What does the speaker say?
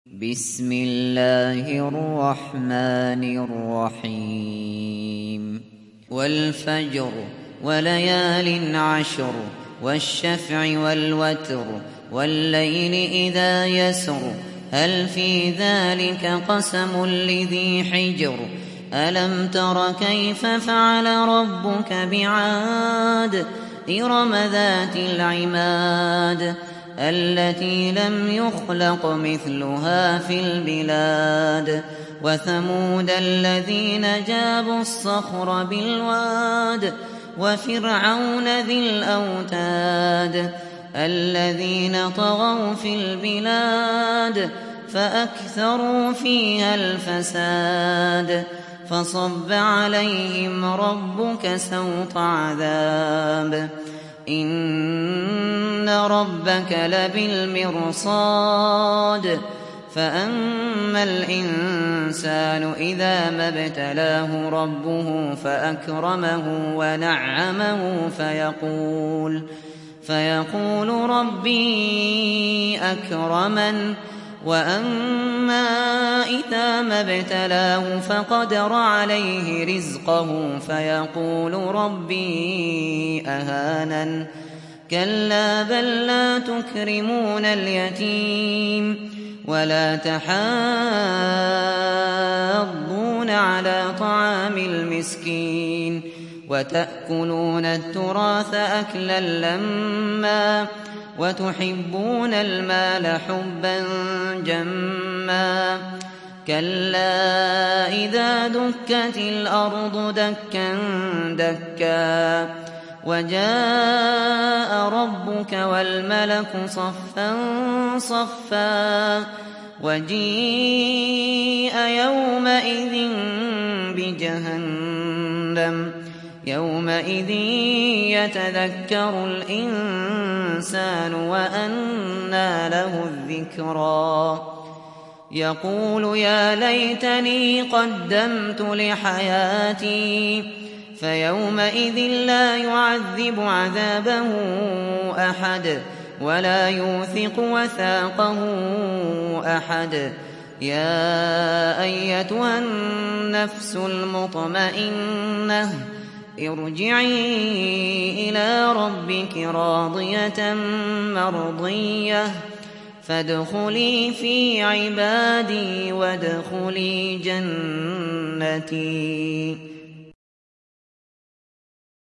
بسم الله الرحمن الرحيم والفجر وليال عشر والشفع والوتر والليل إذا يسر هل في ذلك قسم لذي حجر ألم تر كيف فعل ربك بعاد إرم ذات العماد التي لم يخلق مثلها في البلاد وثمود الذين جابوا الصخر بالواد وفرعون ذي الأوتاد الذين طغوا في البلاد فأكثروا فيها الفساد فصب عليهم ربك سوط عذاب إن ربك لبالمرصاد فأما الإنسان إذا ما ابتلاه ربه فأكرمه ونعمه فيقول ربي أكرمن وأما إذا ما ابتلاه فقدر عليه رزقه فيقول ربي أهانن كلا بل لا تكرمون اليتيم ولا تحاضون على طعام المسكين وتأكلون التراث أكلا لما وتحبون المال حبا جما كلا إذا دكت الأرض دكا دكا وجاء ربك والملك صفا صفا وجيء يومئذ بجهنم يومئذ يتذكر الإنسان وأنى له الذكرى يقول يا ليتني قدمت لحياتي فيومئذ لا يعذب عذابه أحد ولا يوثق وثاقه أحد يا أيتها النفس المطمئنة ارجعي إلى ربك راضية مرضية فادخلي في عبادي وادخلي جنتي.